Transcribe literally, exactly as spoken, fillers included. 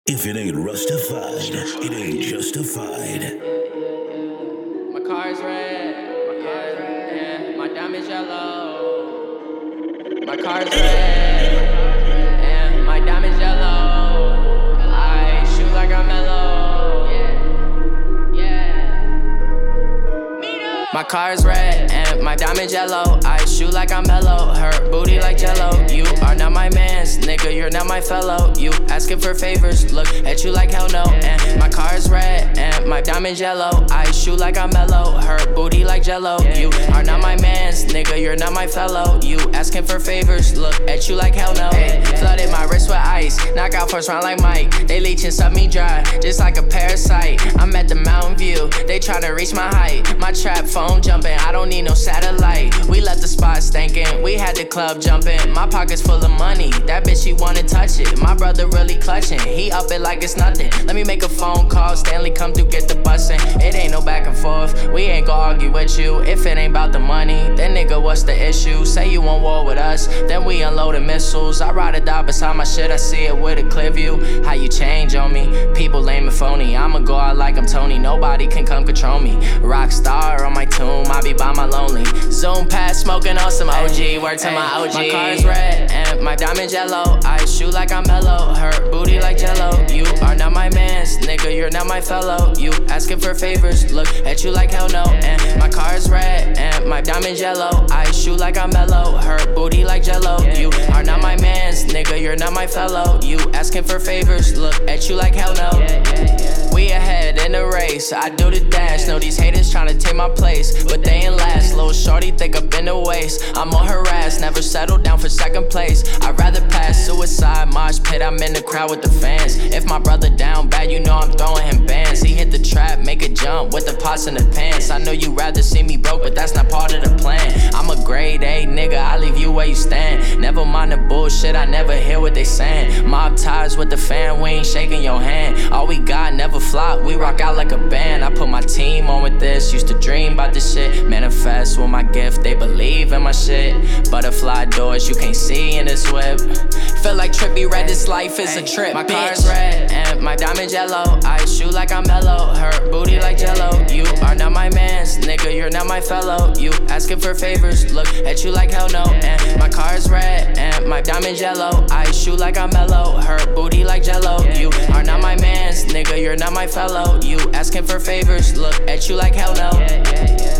If it ain't rustified, it ain't justified. My car's red, my car's red, yeah. My diamond's yellow. My car's red, yeah. My diamond's yellow. I shoot like I'm mellow, yeah, yeah. My car's red and my diamond's yellow. I shoot like I'm mellow, her booty like jello. You are not my mans, nigga, you're not my fellow. You asking for favors, look at you like hell no. And my car's red and my diamond's yellow. I shoot like I'm mellow, her booty like jello. You are not my mans, nigga, you're not my fellow. You asking for favors, look at you like hell no. Hey, flooded my wrist with ice, knock out first round like Mike. They leeching, suck me dry, just like a parasite. I'm at the Mountain View, they tryna reach my height. My trap phone jumping, I don't need no satellite. We left the spot stankin', we had the club jumping. My pockets full of money, that bitch she wanna touch it. My brother really clutching, he up it like it's nothing. Let me make a phone call, Stanley come through, get the bussin'. It ain't no back and forth, we ain't gon' argue with you. If it ain't about the money, then nigga what's the issue? Say you want war with us, then we unloading missiles. I ride or die beside my shit, I see it with a clear view. How you change on me, people lame and phony. I'ma go out like I'm Tony, nobody can come control me. Rock star on my tomb, I be by my lonely. Zoom past smoking on some O G, word to my O G. My car's red and my diamond's yellow. I shoot like I'm mellow, her booty like jello. You are not my mans, nigga, you're not my fellow. You asking for favors, look at you like hell no. And my car's red and my diamond's yellow. I shoot like I'm mellow, her booty like jello. You are not my mans, nigga, you're not my fellow. You asking for favors, look at you like hell no. We ahead in the race, I do the dash. Know these haters tryna take my place, but they ain't last. Little shorty thick up in the waist, I'm on her ass. Never settle down for second place, I'd rather pass. Suicide, mosh pit, I'm in the crowd with the fans. If my brother down bad, you know I'm throwing him bands. He hit the trap, make a jump with the pots in the pants. I know you rather see me broke, but that's not part of the plan. I'm a grade A nigga, I leave you where you stand. Never mind the bullshit, I never hear what they saying. Mob ties with the fan, we ain't shaking your hand. All we got never flop, we rock out like a band. I put my team on with this, used to dream about this shit. Manifest with my gift, they believe in my shit. Butterfly doors you can't see in this whip. Feel like Trippy Red, this life is a trip. My car's red and my diamond's yellow. I shoot like I'm mellow, her booty like jello. You are not my mans, nigga, you're not my fellow. You asking for favors, look at you like hell no. And my car's red and my diamond's yellow. I shoot like I'm mellow, her booty like jello. You are not my mans, nigga, you're not my fellow. You asking for favors, look at you like hell no.